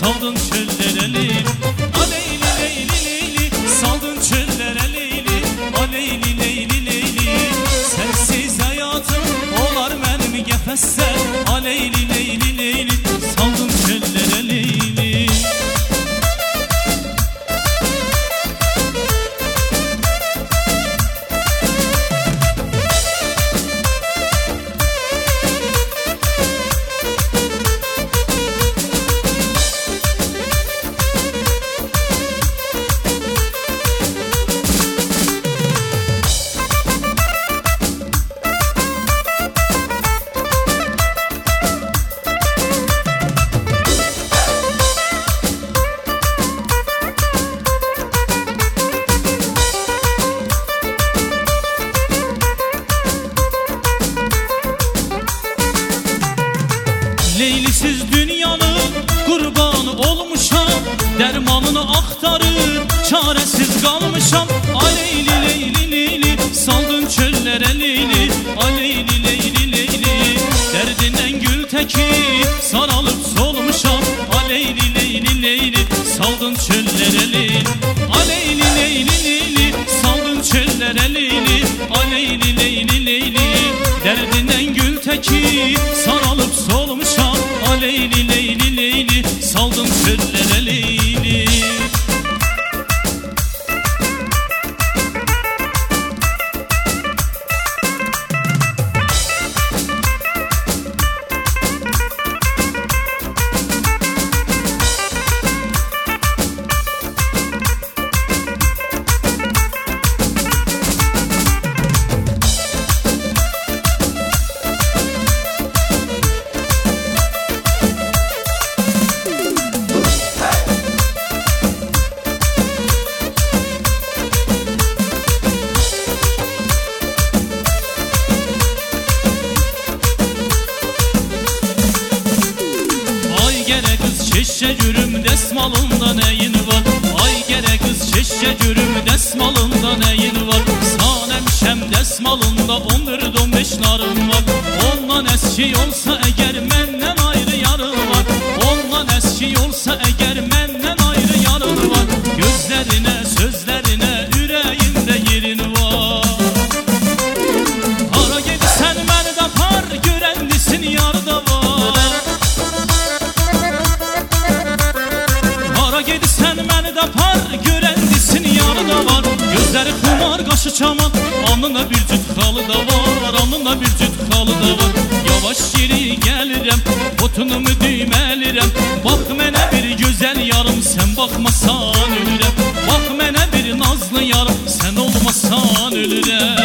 saldın çöllere Leyli. Aleyli Leyli Leyli, saldın çöllere Leyli. Aleyli Leyli Leyli, sensiz hayatım olar benim gefesse. Aleyli Leyli Leyli, saldın çöllere Leyli. Leylisiz dünyanın kurbanı olmuşam, dermanını aktarır çaresiz kalmışam. Aleyli Leyli Leyli, saldın çöllere Leyli. Aleyli Leyli Leyli, derdinden gül teki saralıp solmuşam. Aleyli Leyli Leyli, saldın çöllere Leyli. Aleyli Leyli Leyli, saldın çöllere Leyli. Aleyli Leyli Leyli, derdinden gül teki saralıp solmuşam. Aleyli Leyli Leyli, saldın çöllere Leyli. Şeşecürüm desmalında neyin var? Ay gere kız şeşecürüm desmalında neyin var? Sanemşem desmalında 14-15 narım var. Ondan eski olsa eğer menden ayrı yarın var. Ondan eski olsa eğer menden ayrı yarın var. Gözlerine sözlerine yüreğimde yerin var. Hara gedi sen beni de par görenlisin yarda var. Sen beni de par görendisin yarıda var. Gözleri kumar qaşı çaman, alnına bir cüt xalı da var. Alnına bir cüt xalı da var. Yavaş yeri gəlirəm, botunumu düyməlirəm. Bax mənə bir gözəl yarım, sen baxmasan ölürəm. Bax mənə bir nazlı yarım, sen olmasan ölürəm.